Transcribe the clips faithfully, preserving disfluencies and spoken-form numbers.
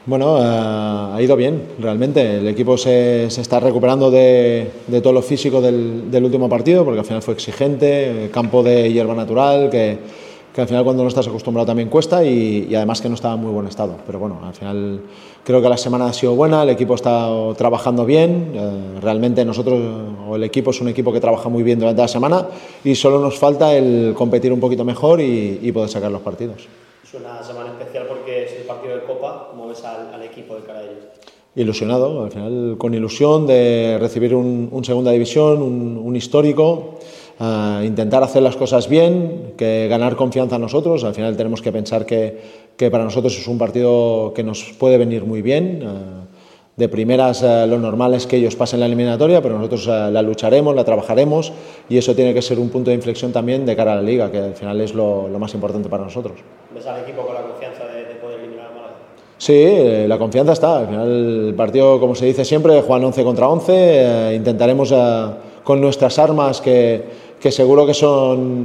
Bueno, eh, ha ido bien, realmente. El equipo se, se está recuperando de, de todo lo físico del, del último partido, porque al final fue exigente, campo de hierba natural, que, que al final cuando no estás acostumbrado también cuesta y, y además que no estaba en muy buen estado. Pero bueno, al final creo que la semana ha sido buena, el equipo está trabajando bien, eh, realmente nosotros, o el equipo es un equipo que trabaja muy bien durante la semana y solo nos falta el competir un poquito mejor y, y poder sacar los partidos. Es una semana especial porque es el partido de Copa. ¿Cómo ves al, al equipo de cara a ellos? Ilusionado, al final con ilusión de recibir un, un segunda división, un, un histórico, uh, intentar hacer las cosas bien, que ganar confianza a nosotros. Al final tenemos que pensar que, que para nosotros es un partido que nos puede venir muy bien. Uh, de primeras uh, lo normal es que ellos pasen la eliminatoria, pero nosotros uh, la lucharemos, la trabajaremos y eso tiene que ser un punto de inflexión también de cara a la Liga, que al final es lo, lo más importante para nosotros. ¿Ves al equipo con la confianza de, de poder eliminar al Málaga? Sí, la confianza está. Al final el partido, como se dice siempre, juegan once contra once. Eh, intentaremos eh, con nuestras armas, que, que seguro que son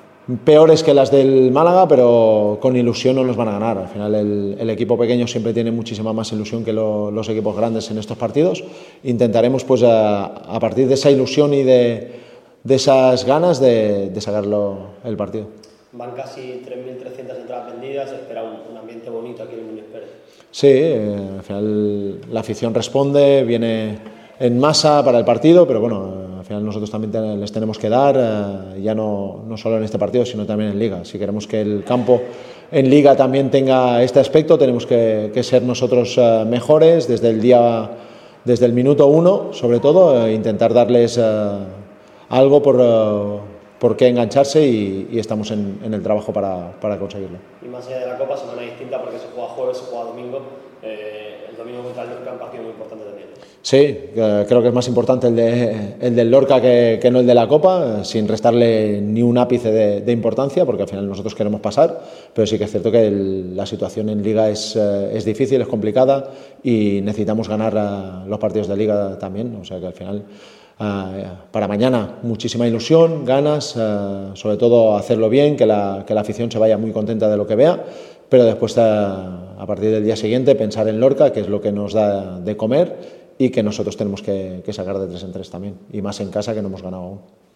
peores que las del Málaga, pero con ilusión no nos van a ganar. Al final el, el equipo pequeño siempre tiene muchísima más ilusión que lo, los equipos grandes en estos partidos. Intentaremos pues a, a partir de esa ilusión y de, de esas ganas de, de sacarlo el partido. Van casi tres mil trescientas entradas vendidas, se espera un, un ambiente bonito aquí en Núñez Pérez. Sí, eh, al final la afición responde, viene en masa para el partido, pero bueno, al final nosotros también te, les tenemos que dar, eh, ya no, no solo en este partido, sino también en Liga. Si queremos que el campo en Liga también tenga este aspecto, tenemos que, que ser nosotros eh, mejores desde el día, desde el minuto uno, sobre todo, eh, intentar darles eh, algo por... Eh, por qué engancharse y, y estamos en, en el trabajo para, para conseguirlo. Y más allá de la Copa, semana distinta porque se juega jueves, se juega domingo. Eh, el domingo contra el Lorca, un partido muy importante también. Sí, eh, creo que es más importante el, de, el del Lorca que, que no el de la Copa, sin restarle ni un ápice de, de importancia, porque al final nosotros queremos pasar, pero sí que es cierto que el, la situación en Liga es, eh, es difícil, es complicada y necesitamos ganar uh, los partidos de Liga también, o sea que al final... Uh, para mañana muchísima ilusión, ganas, uh, sobre todo hacerlo bien, que la, que la afición se vaya muy contenta de lo que vea, pero después uh, a partir del día siguiente pensar en Lorca, que es lo que nos da de comer y que nosotros tenemos que, que sacar de tres en tres también, y más en casa que no hemos ganado aún.